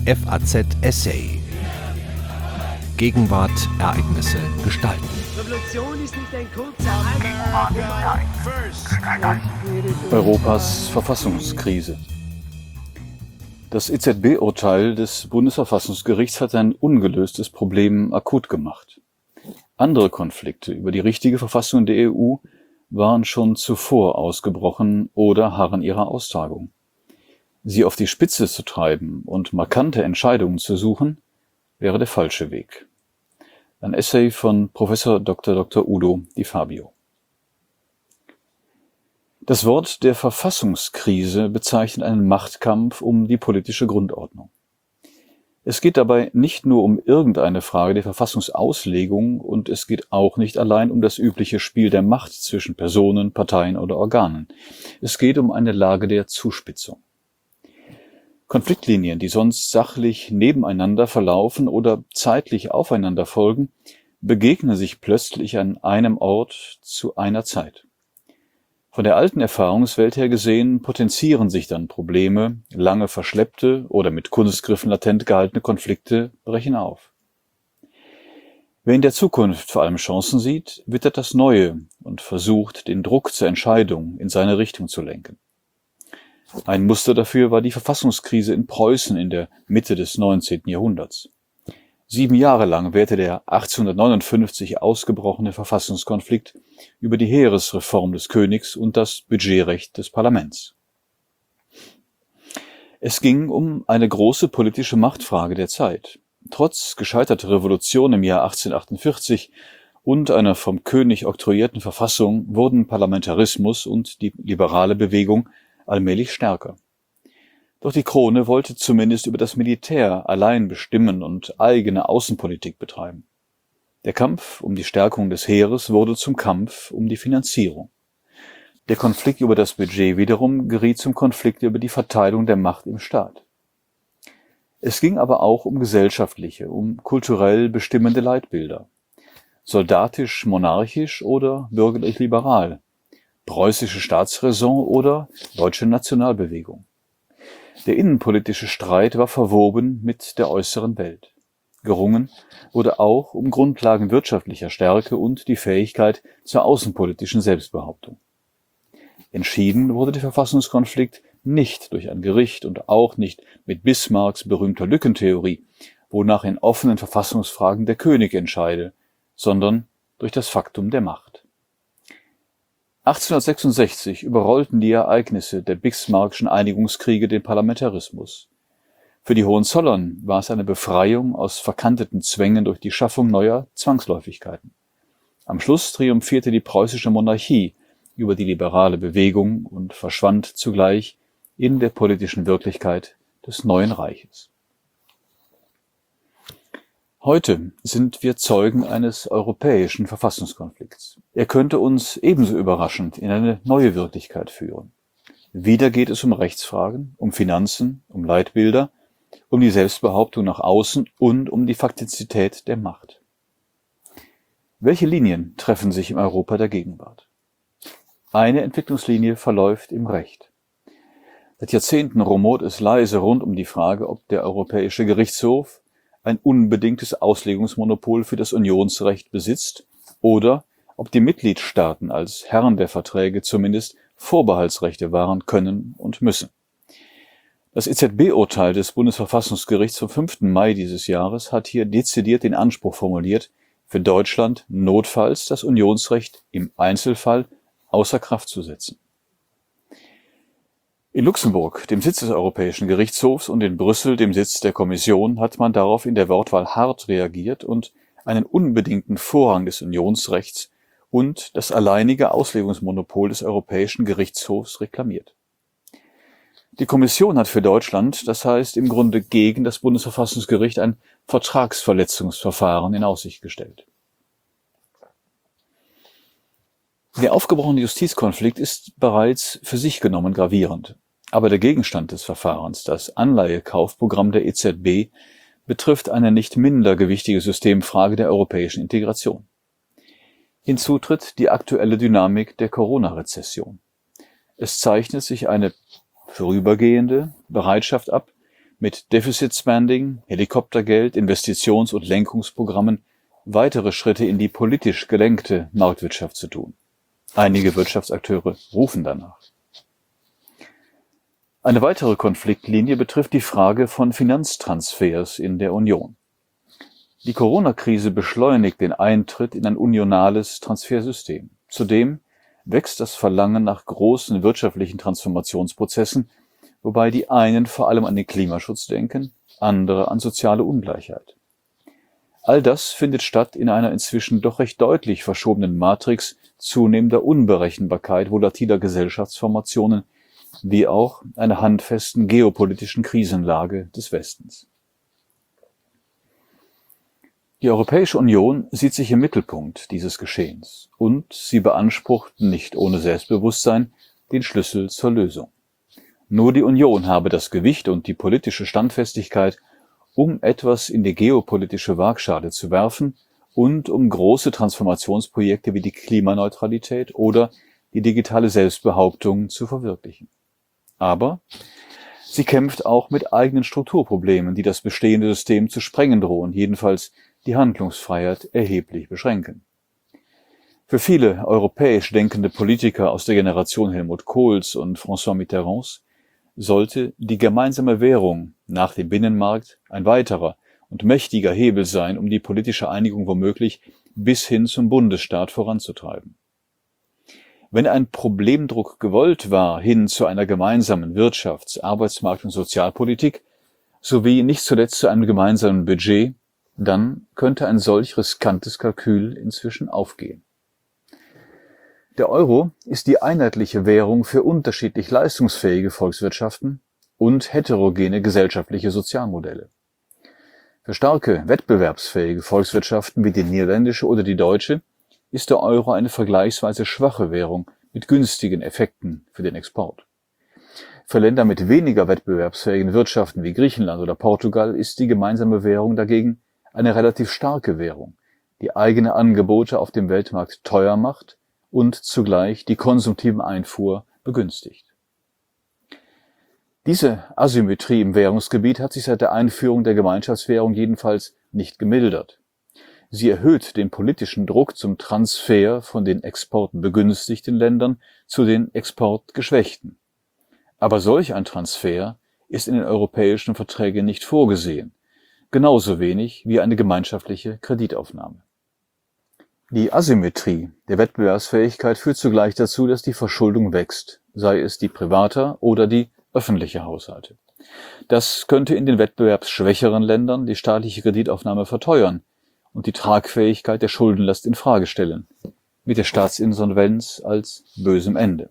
FAZ Essay. Gegenwart, Ereignisse, Gestalten. Revolution ist nicht ein kurzer Europas Verfassungskrise. Das EZB-Urteil des Bundesverfassungsgerichts hat ein ungelöstes Problem akut gemacht. Andere Konflikte über die richtige Verfassung der EU waren schon zuvor ausgebrochen oder harren ihrer Austragung. Sie auf die Spitze zu treiben und markante Entscheidungen zu suchen, wäre der falsche Weg. Ein Essay von Prof. Dr. Udo Di Fabio. Das Wort der Verfassungskrise bezeichnet einen Machtkampf um die politische Grundordnung. Es geht dabei nicht nur um irgendeine Frage der Verfassungsauslegung und es geht auch nicht allein um das übliche Spiel der Macht zwischen Personen, Parteien oder Organen. Es geht um eine Lage der Zuspitzung. Konfliktlinien, die sonst sachlich nebeneinander verlaufen oder zeitlich aufeinander folgen, begegnen sich plötzlich an einem Ort zu einer Zeit. Von der alten Erfahrungswelt her gesehen potenzieren sich dann Probleme, lange verschleppte oder mit Kunstgriffen latent gehaltene Konflikte brechen auf. Wer in der Zukunft vor allem Chancen sieht, wittert das Neue und versucht, den Druck zur Entscheidung in seine Richtung zu lenken. Ein Muster dafür war die Verfassungskrise in Preußen in der Mitte des 19. Jahrhunderts. 7 Jahre lang währte der 1859 ausgebrochene Verfassungskonflikt über die Heeresreform des Königs und das Budgetrecht des Parlaments. Es ging um eine große politische Machtfrage der Zeit. Trotz gescheiterter Revolution im Jahr 1848 und einer vom König oktroyierten Verfassung wurden Parlamentarismus und die liberale Bewegung allmählich stärker. Doch die Krone wollte zumindest über das Militär allein bestimmen und eigene Außenpolitik betreiben. Der Kampf um die Stärkung des Heeres wurde zum Kampf um die Finanzierung. Der Konflikt über das Budget wiederum geriet zum Konflikt über die Verteilung der Macht im Staat. Es ging aber auch um gesellschaftliche, um kulturell bestimmende Leitbilder. Soldatisch-monarchisch oder bürgerlich-liberal, preußische Staatsräson oder deutsche Nationalbewegung. Der innenpolitische Streit war verwoben mit der äußeren Welt. Gerungen wurde auch um Grundlagen wirtschaftlicher Stärke und die Fähigkeit zur außenpolitischen Selbstbehauptung. Entschieden wurde der Verfassungskonflikt nicht durch ein Gericht und auch nicht mit Bismarcks berühmter Lückentheorie, wonach in offenen Verfassungsfragen der König entscheide, sondern durch das Faktum der Macht. 1866 überrollten die Ereignisse der Bismarckschen Einigungskriege den Parlamentarismus. Für die Hohenzollern war es eine Befreiung aus verkanteten Zwängen durch die Schaffung neuer Zwangsläufigkeiten. Am Schluss triumphierte die preußische Monarchie über die liberale Bewegung und verschwand zugleich in der politischen Wirklichkeit des neuen Reiches. Heute sind wir Zeugen eines europäischen Verfassungskonflikts. Er könnte uns ebenso überraschend in eine neue Wirklichkeit führen. Wieder geht es um Rechtsfragen, um Finanzen, um Leitbilder, um die Selbstbehauptung nach außen und um die Faktizität der Macht. Welche Linien treffen sich im Europa der Gegenwart? Eine Entwicklungslinie verläuft im Recht. Seit Jahrzehnten rumort es leise rund um die Frage, ob der Europäische Gerichtshof ein unbedingtes Auslegungsmonopol für das Unionsrecht besitzt oder ob die Mitgliedstaaten als Herren der Verträge zumindest Vorbehaltsrechte wahren können und müssen. Das EZB-Urteil des Bundesverfassungsgerichts vom 5. Mai dieses Jahres hat hier dezidiert den Anspruch formuliert, für Deutschland notfalls das Unionsrecht im Einzelfall außer Kraft zu setzen. In Luxemburg, dem Sitz des Europäischen Gerichtshofs, und in Brüssel, dem Sitz der Kommission, hat man darauf in der Wortwahl hart reagiert und einen unbedingten Vorrang des Unionsrechts und das alleinige Auslegungsmonopol des Europäischen Gerichtshofs reklamiert. Die Kommission hat für Deutschland, das heißt im Grunde gegen das Bundesverfassungsgericht, ein Vertragsverletzungsverfahren in Aussicht gestellt. Der aufgebrochene Justizkonflikt ist bereits für sich genommen gravierend. Aber der Gegenstand des Verfahrens, das Anleihekaufprogramm der EZB, betrifft eine nicht minder gewichtige Systemfrage der europäischen Integration. Hinzu tritt die aktuelle Dynamik der Corona-Rezession. Es zeichnet sich eine vorübergehende Bereitschaft ab, mit Deficit Spending, Helikoptergeld, Investitions- und Lenkungsprogrammen weitere Schritte in die politisch gelenkte Marktwirtschaft zu tun. Einige Wirtschaftsakteure rufen danach. Eine weitere Konfliktlinie betrifft die Frage von Finanztransfers in der Union. Die Corona-Krise beschleunigt den Eintritt in ein unionales Transfersystem. Zudem wächst das Verlangen nach großen wirtschaftlichen Transformationsprozessen, wobei die einen vor allem an den Klimaschutz denken, andere an soziale Ungleichheit. All das findet statt in einer inzwischen doch recht deutlich verschobenen Matrix zunehmender Unberechenbarkeit volatiler Gesellschaftsformationen, wie auch einer handfesten geopolitischen Krisenlage des Westens. Die Europäische Union sieht sich im Mittelpunkt dieses Geschehens und sie beansprucht nicht ohne Selbstbewusstsein den Schlüssel zur Lösung. Nur die Union habe das Gewicht und die politische Standfestigkeit, um etwas in die geopolitische Waagschale zu werfen und um große Transformationsprojekte wie die Klimaneutralität oder die digitale Selbstbehauptung zu verwirklichen. Aber sie kämpft auch mit eigenen Strukturproblemen, die das bestehende System zu sprengen drohen, jedenfalls die Handlungsfreiheit erheblich beschränken. Für viele europäisch denkende Politiker aus der Generation Helmut Kohls und François Mitterrands sollte die gemeinsame Währung nach dem Binnenmarkt ein weiterer und mächtiger Hebel sein, um die politische Einigung womöglich bis hin zum Bundesstaat voranzutreiben. Wenn ein Problemdruck gewollt war hin zu einer gemeinsamen Wirtschafts-, Arbeitsmarkt- und Sozialpolitik sowie nicht zuletzt zu einem gemeinsamen Budget, dann könnte ein solch riskantes Kalkül inzwischen aufgehen. Der Euro ist die einheitliche Währung für unterschiedlich leistungsfähige Volkswirtschaften und heterogene gesellschaftliche Sozialmodelle. Für starke, wettbewerbsfähige Volkswirtschaften wie die niederländische oder die deutsche ist der Euro eine vergleichsweise schwache Währung mit günstigen Effekten für den Export. Für Länder mit weniger wettbewerbsfähigen Wirtschaften wie Griechenland oder Portugal ist die gemeinsame Währung dagegen eine relativ starke Währung, die eigene Angebote auf dem Weltmarkt teuer macht und zugleich die konsumtiven Einfuhr begünstigt. Diese Asymmetrie im Währungsgebiet hat sich seit der Einführung der Gemeinschaftswährung jedenfalls nicht gemildert. Sie erhöht den politischen Druck zum Transfer von den exportbegünstigten Ländern zu den exportgeschwächten. Aber solch ein Transfer ist in den europäischen Verträgen nicht vorgesehen, genauso wenig wie eine gemeinschaftliche Kreditaufnahme. Die Asymmetrie der Wettbewerbsfähigkeit führt zugleich dazu, dass die Verschuldung wächst, sei es die privater oder die öffentliche Haushalte. Das könnte in den wettbewerbsschwächeren Ländern die staatliche Kreditaufnahme verteuern und die Tragfähigkeit der Schuldenlast in Frage stellen, mit der Staatsinsolvenz als bösem Ende.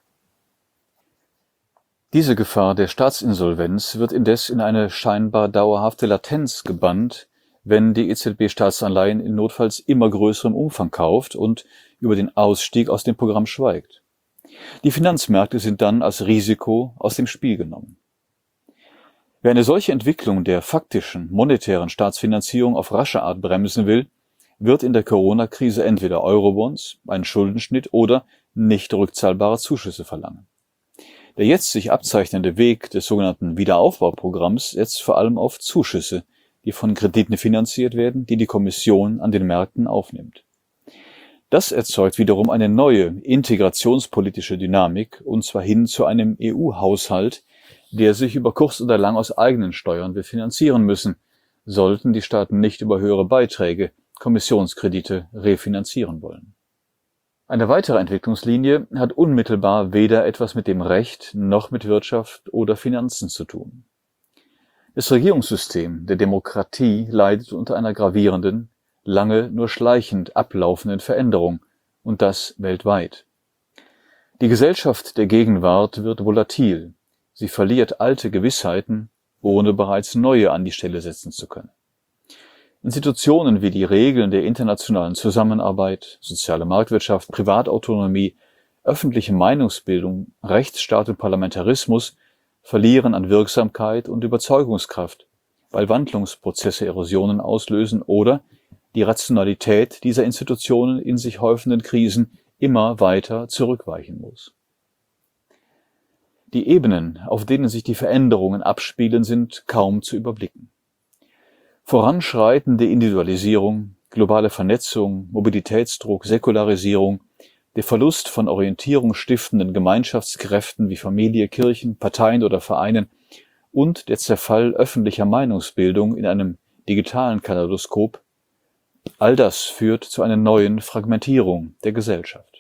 Diese Gefahr der Staatsinsolvenz wird indes in eine scheinbar dauerhafte Latenz gebannt, wenn die EZB-Staatsanleihen in notfalls immer größerem Umfang kauft und über den Ausstieg aus dem Programm schweigt. Die Finanzmärkte sind dann als Risiko aus dem Spiel genommen. Wer eine solche Entwicklung der faktischen monetären Staatsfinanzierung auf rasche Art bremsen will, wird in der Corona-Krise entweder Eurobonds, einen Schuldenschnitt oder nicht rückzahlbare Zuschüsse verlangen. Der jetzt sich abzeichnende Weg des sogenannten Wiederaufbauprogramms setzt vor allem auf Zuschüsse, die von Krediten finanziert werden, die die Kommission an den Märkten aufnimmt. Das erzeugt wiederum eine neue integrationspolitische Dynamik, und zwar hin zu einem EU-Haushalt, der sich über kurz oder lang aus eigenen Steuern wird finanzieren müssen, sollten die Staaten nicht über höhere Beiträge, Kommissionskredite refinanzieren wollen. Eine weitere Entwicklungslinie hat unmittelbar weder etwas mit dem Recht noch mit Wirtschaft oder Finanzen zu tun. Das Regierungssystem der Demokratie leidet unter einer gravierenden, lange nur schleichend ablaufenden Veränderung, und das weltweit. Die Gesellschaft der Gegenwart wird volatil, sie verliert alte Gewissheiten, ohne bereits neue an die Stelle setzen zu können. Institutionen wie die Regeln der internationalen Zusammenarbeit, soziale Marktwirtschaft, Privatautonomie, öffentliche Meinungsbildung, Rechtsstaat und Parlamentarismus verlieren an Wirksamkeit und Überzeugungskraft, weil Wandlungsprozesse Erosionen auslösen oder die Rationalität dieser Institutionen in sich häufenden Krisen immer weiter zurückweichen muss. Die Ebenen, auf denen sich die Veränderungen abspielen, sind kaum zu überblicken. Voranschreitende Individualisierung, globale Vernetzung, Mobilitätsdruck, Säkularisierung, der Verlust von orientierungsstiftenden Gemeinschaftskräften wie Familie, Kirchen, Parteien oder Vereinen und der Zerfall öffentlicher Meinungsbildung in einem digitalen Kaleidoskop, all das führt zu einer neuen Fragmentierung der Gesellschaft.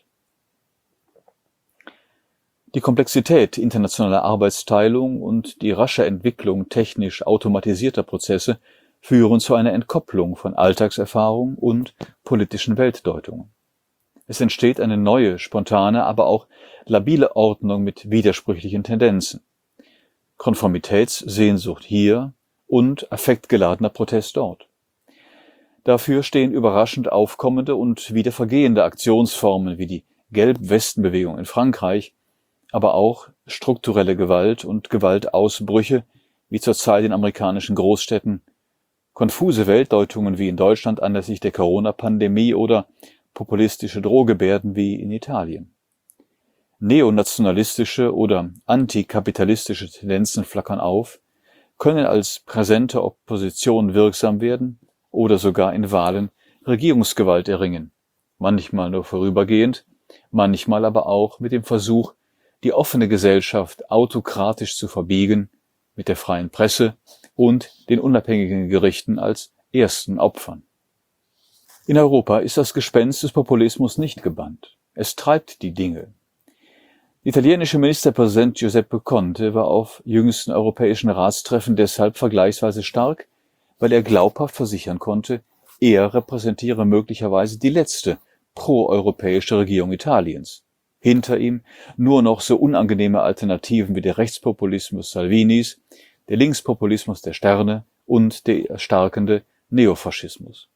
Die Komplexität internationaler Arbeitsteilung und die rasche Entwicklung technisch automatisierter Prozesse führen zu einer Entkopplung von Alltagserfahrung und politischen Weltdeutungen. Es entsteht eine neue, spontane, aber auch labile Ordnung mit widersprüchlichen Tendenzen. Konformitätssehnsucht hier und affektgeladener Protest dort. Dafür stehen überraschend aufkommende und wieder vergehende Aktionsformen wie die Gelb-Westen-Bewegung in Frankreich, aber auch strukturelle Gewalt und Gewaltausbrüche wie zurzeit in amerikanischen Großstädten, konfuse Weltdeutungen wie in Deutschland anlässlich der Corona-Pandemie oder populistische Drohgebärden wie in Italien. Neonationalistische oder antikapitalistische Tendenzen flackern auf, können als präsente Opposition wirksam werden oder sogar in Wahlen Regierungsgewalt erringen, manchmal nur vorübergehend, manchmal aber auch mit dem Versuch, die offene Gesellschaft autokratisch zu verbiegen, mit der freien Presse und den unabhängigen Gerichten als ersten Opfern. In Europa ist das Gespenst des Populismus nicht gebannt. Es treibt die Dinge. Der italienische Ministerpräsident Giuseppe Conte war auf jüngsten europäischen Ratstreffen deshalb vergleichsweise stark, weil er glaubhaft versichern konnte, er repräsentiere möglicherweise die letzte proeuropäische Regierung Italiens. Hinter ihm nur noch so unangenehme Alternativen wie der Rechtspopulismus Salvinis, der Linkspopulismus der Sterne und der erstarkende Neofaschismus.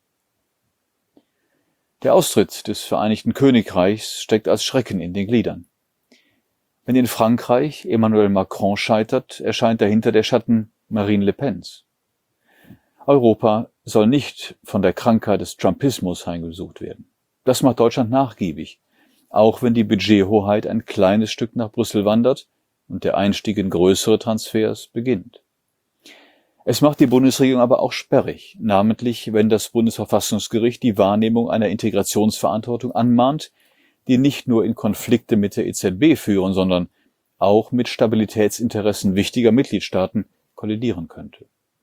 Der Austritt des Vereinigten Königreichs steckt als Schrecken in den Gliedern. Wenn in Frankreich Emmanuel Macron scheitert, erscheint dahinter der Schatten Marine Le Pens. Europa soll nicht von der Krankheit des Trumpismus heimgesucht werden. Das macht Deutschland nachgiebig, auch wenn die Budgethoheit ein kleines Stück nach Brüssel wandert und der Einstieg in größere Transfers beginnt. Es macht die Bundesregierung aber auch sperrig, namentlich wenn das Bundesverfassungsgericht die Wahrnehmung einer Integrationsverantwortung anmahnt, die nicht nur in Konflikte mit der EZB führen, sondern auch mit Stabilitätsinteressen wichtiger Mitgliedstaaten kollidieren könnte.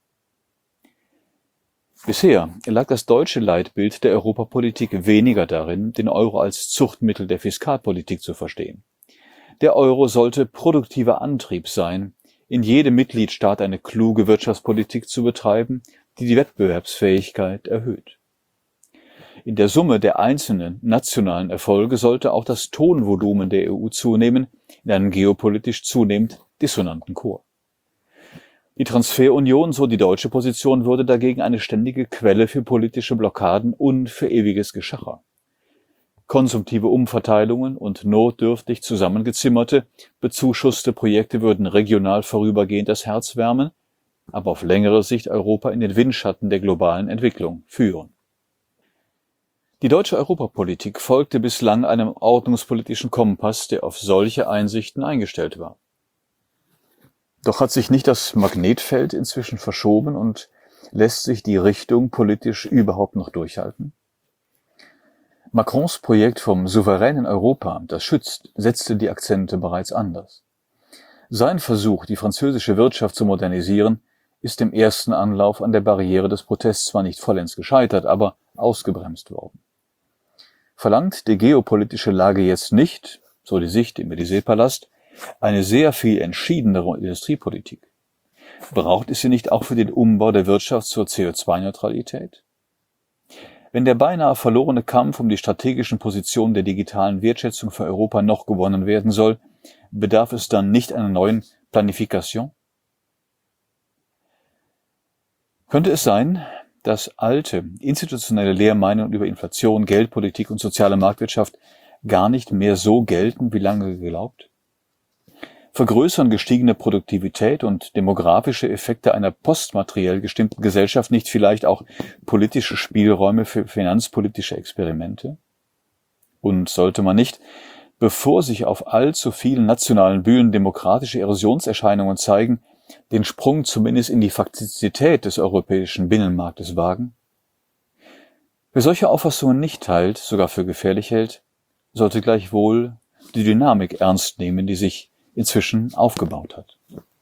Bisher lag das deutsche Leitbild der Europapolitik weniger darin, den Euro als Zuchtmittel der Fiskalpolitik zu verstehen. Der Euro sollte produktiver Antrieb sein, in jedem Mitgliedstaat eine kluge Wirtschaftspolitik zu betreiben, die die Wettbewerbsfähigkeit erhöht. In der Summe der einzelnen nationalen Erfolge sollte auch das Tonvolumen der EU zunehmen, in einem geopolitisch zunehmend dissonanten Chor. Die Transferunion, so die deutsche Position, würde dagegen eine ständige Quelle für politische Blockaden und für ewiges Geschacher. Konsumtive Umverteilungen und notdürftig zusammengezimmerte, bezuschusste Projekte würden regional vorübergehend das Herz wärmen, aber auf längere Sicht Europa in den Windschatten der globalen Entwicklung führen. Die deutsche Europapolitik folgte bislang einem ordnungspolitischen Kompass, der auf solche Einsichten eingestellt war. Doch hat sich nicht das Magnetfeld inzwischen verschoben und lässt sich die Richtung politisch überhaupt noch durchhalten? Macrons Projekt vom souveränen Europa, das schützt, setzte die Akzente bereits anders. Sein Versuch, die französische Wirtschaft zu modernisieren, ist im ersten Anlauf an der Barriere des Protests zwar nicht vollends gescheitert, aber ausgebremst worden. Verlangt die geopolitische Lage jetzt nicht, so die Sicht im Élysée-Palast, eine sehr viel entschiedenere Industriepolitik? Braucht es sie nicht auch für den Umbau der Wirtschaft zur CO2-Neutralität? Wenn der beinahe verlorene Kampf um die strategischen Positionen der digitalen Wertschätzung für Europa noch gewonnen werden soll, bedarf es dann nicht einer neuen Planifikation? Könnte es sein, dass alte, institutionelle Lehrmeinungen über Inflation, Geldpolitik und soziale Marktwirtschaft gar nicht mehr so gelten, wie lange geglaubt? Vergrößern gestiegene Produktivität und demografische Effekte einer postmateriell gestimmten Gesellschaft nicht vielleicht auch politische Spielräume für finanzpolitische Experimente? Und sollte man nicht, bevor sich auf allzu vielen nationalen Bühnen demokratische Erosionserscheinungen zeigen, den Sprung zumindest in die Faktizität des europäischen Binnenmarktes wagen? Wer solche Auffassungen nicht teilt, sogar für gefährlich hält, sollte gleichwohl die Dynamik ernst nehmen, die sich inzwischen aufgebaut hat.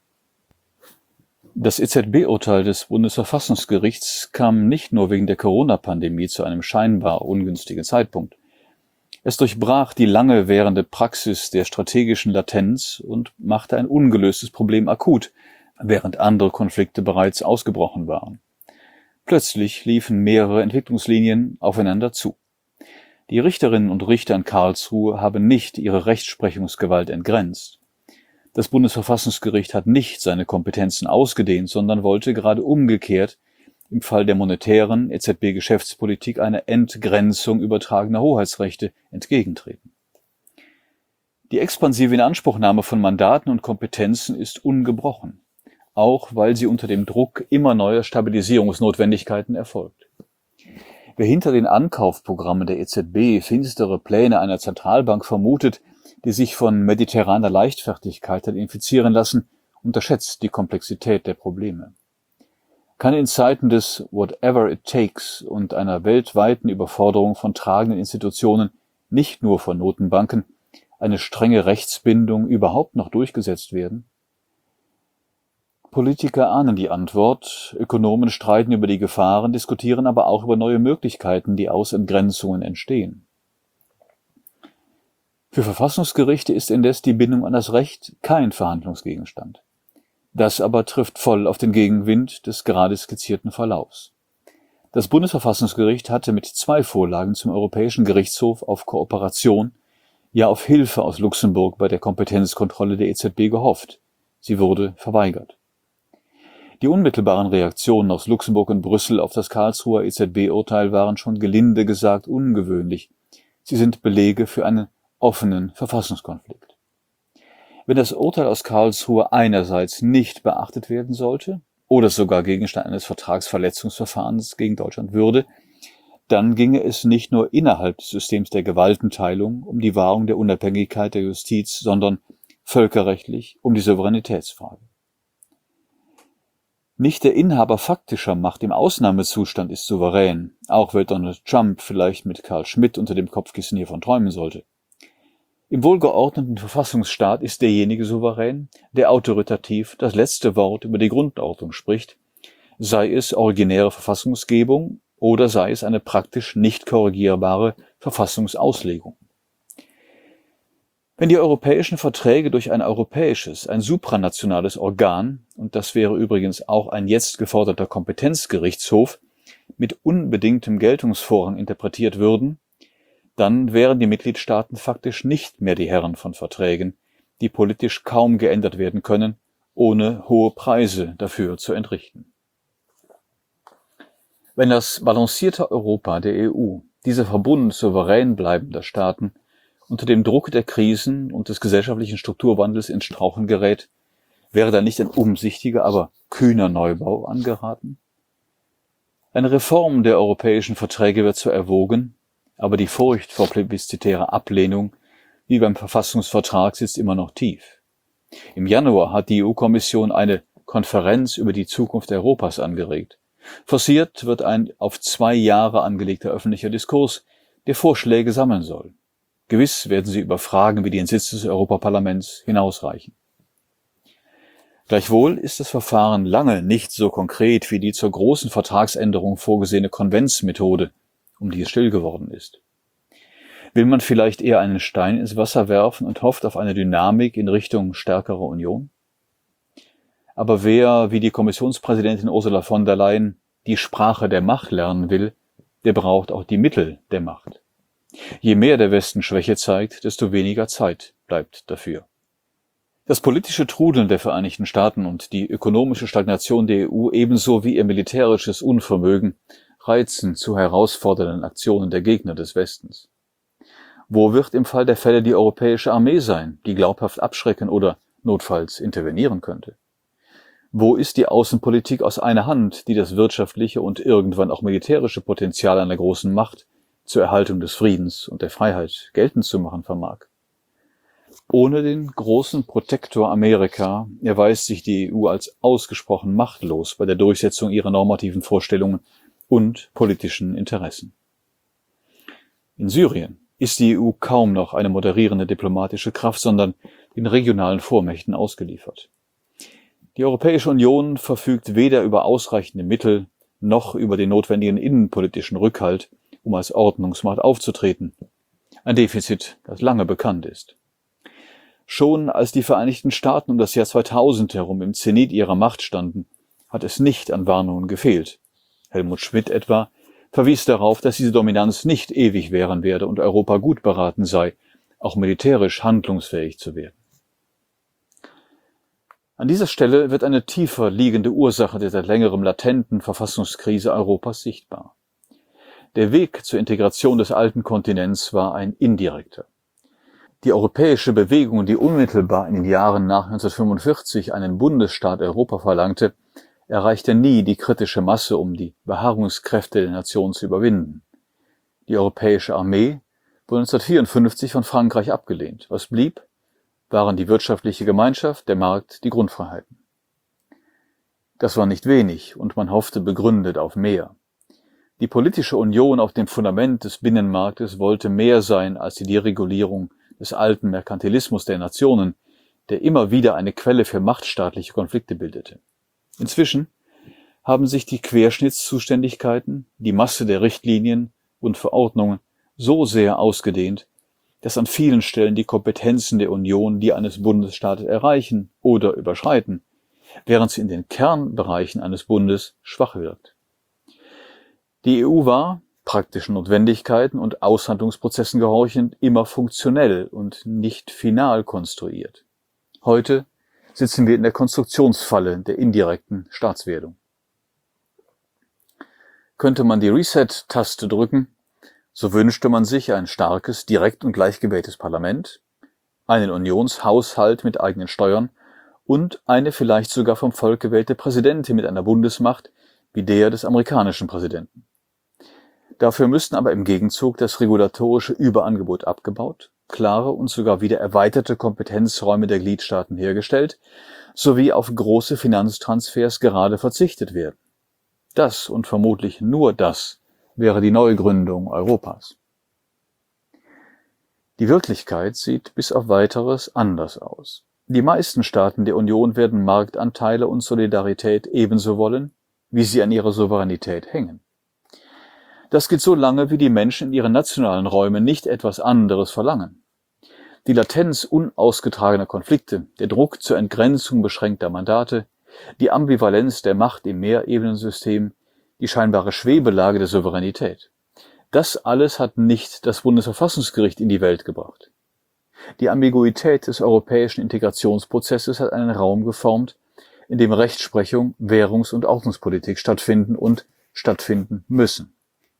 Das EZB-Urteil des Bundesverfassungsgerichts kam nicht nur wegen der Corona-Pandemie zu einem scheinbar ungünstigen Zeitpunkt. Es durchbrach die lange währende Praxis der strategischen Latenz und machte ein ungelöstes Problem akut, während andere Konflikte bereits ausgebrochen waren. Plötzlich liefen mehrere Entwicklungslinien aufeinander zu. Die Richterinnen und Richter in Karlsruhe haben nicht ihre Rechtsprechungsgewalt entgrenzt. Das Bundesverfassungsgericht hat nicht seine Kompetenzen ausgedehnt, sondern wollte gerade umgekehrt im Fall der monetären EZB-Geschäftspolitik eine Entgrenzung übertragener Hoheitsrechte entgegentreten. Die expansive Inanspruchnahme von Mandaten und Kompetenzen ist ungebrochen, auch weil sie unter dem Druck immer neuer Stabilisierungsnotwendigkeiten erfolgt. Wer hinter den Ankaufprogrammen der EZB finstere Pläne einer Zentralbank vermutet, die sich von mediterraner Leichtfertigkeit hat infizieren lassen, unterschätzt die Komplexität der Probleme. Kann in Zeiten des Whatever it takes und einer weltweiten Überforderung von tragenden Institutionen, nicht nur von Notenbanken, eine strenge Rechtsbindung überhaupt noch durchgesetzt werden? Politiker ahnen die Antwort, Ökonomen streiten über die Gefahren, diskutieren aber auch über neue Möglichkeiten, die aus Entgrenzungen entstehen. Für Verfassungsgerichte ist indes die Bindung an das Recht kein Verhandlungsgegenstand. Das aber trifft voll auf den Gegenwind des gerade skizzierten Verlaufs. Das Bundesverfassungsgericht hatte mit 2 Vorlagen zum Europäischen Gerichtshof auf Kooperation, ja auf Hilfe aus Luxemburg bei der Kompetenzkontrolle der EZB gehofft. Sie wurde verweigert. Die unmittelbaren Reaktionen aus Luxemburg und Brüssel auf das Karlsruher EZB-Urteil waren schon gelinde gesagt ungewöhnlich. Sie sind Belege für einen offenen Verfassungskonflikt. Wenn das Urteil aus Karlsruhe einerseits nicht beachtet werden sollte oder sogar Gegenstand eines Vertragsverletzungsverfahrens gegen Deutschland würde, dann ginge es nicht nur innerhalb des Systems der Gewaltenteilung um die Wahrung der Unabhängigkeit der Justiz, sondern völkerrechtlich um die Souveränitätsfrage. Nicht der Inhaber faktischer Macht im Ausnahmezustand ist souverän, auch wenn Donald Trump vielleicht mit Carl Schmitt unter dem Kopfkissen hiervon träumen sollte. Im wohlgeordneten Verfassungsstaat ist derjenige souverän, der autoritativ das letzte Wort über die Grundordnung spricht, sei es originäre Verfassungsgebung oder sei es eine praktisch nicht korrigierbare Verfassungsauslegung. Wenn die europäischen Verträge durch ein europäisches, ein supranationales Organ, und das wäre übrigens auch ein jetzt geforderter Kompetenzgerichtshof, mit unbedingtem Geltungsvorrang interpretiert würden, dann wären die Mitgliedstaaten faktisch nicht mehr die Herren von Verträgen, die politisch kaum geändert werden können, ohne hohe Preise dafür zu entrichten. Wenn das balancierte Europa der EU, dieser Verbund souverän bleibender Staaten, unter dem Druck der Krisen und des gesellschaftlichen Strukturwandels ins Straucheln gerät, wäre da nicht ein umsichtiger, aber kühner Neubau angeraten? Eine Reform der europäischen Verträge wird zwar erwogen, aber die Furcht vor plebiszitärer Ablehnung, wie beim Verfassungsvertrag, sitzt immer noch tief. Im Januar hat die EU-Kommission eine Konferenz über die Zukunft Europas angeregt. Forciert wird ein auf 2 Jahre angelegter öffentlicher Diskurs, der Vorschläge sammeln soll. Gewiss werden sie über Fragen wie den Sitz des Europaparlaments hinausreichen. Gleichwohl ist das Verfahren lange nicht so konkret wie die zur großen Vertragsänderung vorgesehene Konventsmethode, um die es still geworden ist. Will man vielleicht eher einen Stein ins Wasser werfen und hofft auf eine Dynamik in Richtung stärkerer Union? Aber wer, wie die Kommissionspräsidentin Ursula von der Leyen, die Sprache der Macht lernen will, der braucht auch die Mittel der Macht. Je mehr der Westen Schwäche zeigt, desto weniger Zeit bleibt dafür. Das politische Trudeln der Vereinigten Staaten und die ökonomische Stagnation der EU ebenso wie ihr militärisches Unvermögen reizen zu herausfordernden Aktionen der Gegner des Westens. Wo wird im Fall der Fälle die europäische Armee sein, die glaubhaft abschrecken oder notfalls intervenieren könnte? Wo ist die Außenpolitik aus einer Hand, die das wirtschaftliche und irgendwann auch militärische Potenzial einer großen Macht zur Erhaltung des Friedens und der Freiheit geltend zu machen vermag? Ohne den großen Protektor Amerika erweist sich die EU als ausgesprochen machtlos bei der Durchsetzung ihrer normativen Vorstellungen und politischen Interessen. In Syrien ist die EU kaum noch eine moderierende diplomatische Kraft, sondern den regionalen Vormächten ausgeliefert. Die Europäische Union verfügt weder über ausreichende Mittel noch über den notwendigen innenpolitischen Rückhalt, um als Ordnungsmacht aufzutreten. Ein Defizit, das lange bekannt ist. Schon als die Vereinigten Staaten um das Jahr 2000 herum im Zenit ihrer Macht standen, hat es nicht an Warnungen gefehlt. Helmut Schmidt etwa verwies darauf, dass diese Dominanz nicht ewig währen werde und Europa gut beraten sei, auch militärisch handlungsfähig zu werden. An dieser Stelle wird eine tiefer liegende Ursache der seit längerem latenten Verfassungskrise Europas sichtbar. Der Weg zur Integration des alten Kontinents war ein indirekter. Die europäische Bewegung, die unmittelbar in den Jahren nach 1945 einen Bundesstaat Europa verlangte, erreichte nie die kritische Masse, um die Beharrungskräfte der Nation zu überwinden. Die europäische Armee wurde 1954 von Frankreich abgelehnt. Was blieb, waren die wirtschaftliche Gemeinschaft, der Markt, die Grundfreiheiten. Das war nicht wenig und man hoffte begründet auf mehr. Die politische Union auf dem Fundament des Binnenmarktes wollte mehr sein als die Deregulierung des alten Merkantilismus der Nationen, der immer wieder eine Quelle für machtstaatliche Konflikte bildete. Inzwischen haben sich die Querschnittszuständigkeiten, die Masse der Richtlinien und Verordnungen so sehr ausgedehnt, dass an vielen Stellen die Kompetenzen der Union die eines Bundesstaates erreichen oder überschreiten, während sie in den Kernbereichen eines Bundes schwach wirkt. Die EU war, praktischen Notwendigkeiten und Aushandlungsprozessen gehorchend, immer funktionell und nicht final konstruiert. Heute sitzen wir in der Konstruktionsfalle der indirekten Staatswerdung. Könnte man die Reset-Taste drücken, so wünschte man sich ein starkes, direkt und gleich gewähltes Parlament, einen Unionshaushalt mit eigenen Steuern und eine vielleicht sogar vom Volk gewählte Präsidentin mit einer Bundesmacht wie der des amerikanischen Präsidenten. Dafür müssten aber im Gegenzug das regulatorische Überangebot abgebaut, klare und sogar wieder erweiterte Kompetenzräume der Gliedstaaten hergestellt, sowie auf große Finanztransfers gerade verzichtet werden. Das und vermutlich nur das wäre die Neugründung Europas. Die Wirklichkeit sieht bis auf Weiteres anders aus. Die meisten Staaten der Union werden Marktanteile und Solidarität ebenso wollen, wie sie an ihrer Souveränität hängen. Das gilt so lange, wie die Menschen in ihren nationalen Räumen nicht etwas anderes verlangen. Die Latenz unausgetragener Konflikte, der Druck zur Entgrenzung beschränkter Mandate, die Ambivalenz der Macht im Mehrebenensystem, die scheinbare Schwebelage der Souveränität. Das alles hat nicht das Bundesverfassungsgericht in die Welt gebracht. Die Ambiguität des europäischen Integrationsprozesses hat einen Raum geformt, in dem Rechtsprechung, Währungs- und Ordnungspolitik stattfinden und stattfinden müssen.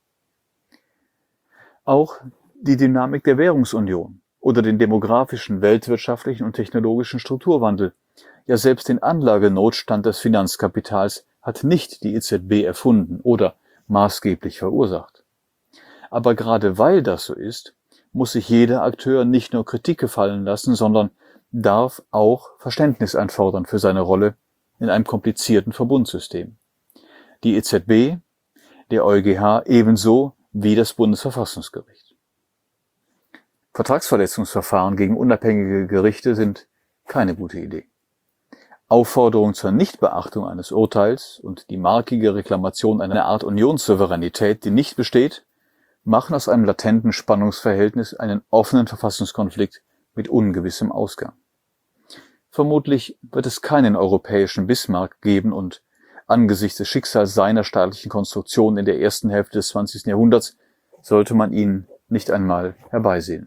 Auch die Dynamik der Währungsunion oder den demografischen, weltwirtschaftlichen und technologischen Strukturwandel, ja selbst den Anlagenotstand des Finanzkapitals hat nicht die EZB erfunden oder maßgeblich verursacht. Aber gerade weil das so ist, muss sich jeder Akteur nicht nur Kritik gefallen lassen, sondern darf auch Verständnis einfordern für seine Rolle in einem komplizierten Verbundsystem. Die EZB, der EuGH ebenso wie das Bundesverfassungsgericht. Vertragsverletzungsverfahren gegen unabhängige Gerichte sind keine gute Idee. Aufforderung zur Nichtbeachtung eines Urteils und die markige Reklamation einer Art Unionssouveränität, die nicht besteht, machen aus einem latenten Spannungsverhältnis einen offenen Verfassungskonflikt mit ungewissem Ausgang. Vermutlich wird es keinen europäischen Bismarck geben und angesichts des Schicksals seiner staatlichen Konstruktion in der ersten Hälfte des 20. Jahrhunderts sollte man ihn nicht einmal herbeisehen.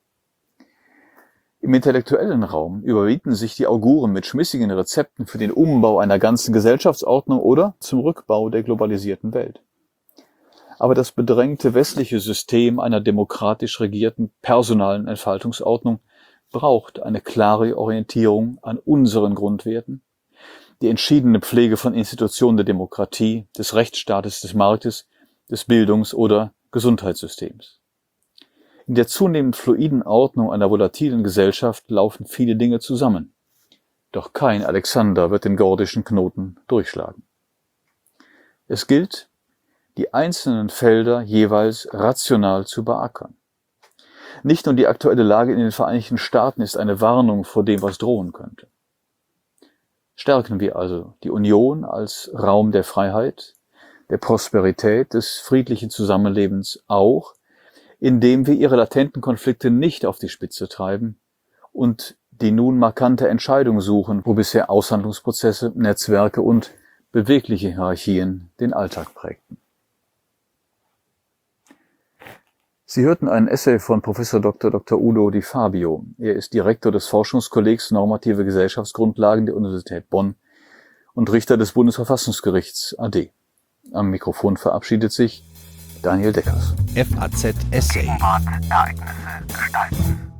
Im intellektuellen Raum überbieten sich die Auguren mit schmissigen Rezepten für den Umbau einer ganzen Gesellschaftsordnung oder zum Rückbau der globalisierten Welt. Aber das bedrängte westliche System einer demokratisch regierten personalen Entfaltungsordnung braucht eine klare Orientierung an unseren Grundwerten, die entschiedene Pflege von Institutionen der Demokratie, des Rechtsstaates, des Marktes, des Bildungs- oder Gesundheitssystems. In der zunehmend fluiden Ordnung einer volatilen Gesellschaft laufen viele Dinge zusammen. Doch kein Alexander wird den gordischen Knoten durchschlagen. Es gilt, die einzelnen Felder jeweils rational zu beackern. Nicht nur die aktuelle Lage in den Vereinigten Staaten ist eine Warnung vor dem, was drohen könnte. Stärken wir also die Union als Raum der Freiheit, der Prosperität, des friedlichen Zusammenlebens auch, indem wir ihre latenten Konflikte nicht auf die Spitze treiben und die nun markante Entscheidung suchen, wo bisher Aushandlungsprozesse, Netzwerke und bewegliche Hierarchien den Alltag prägten. Sie hörten einen Essay von Prof. Dr. Udo Di Fabio. Er ist Direktor des Forschungskollegs Normative Gesellschaftsgrundlagen der Universität Bonn und Richter des Bundesverfassungsgerichts AD. Am Mikrofon verabschiedet sich Daniel Deckers. FAZ Essay. Ereignisse gestalten.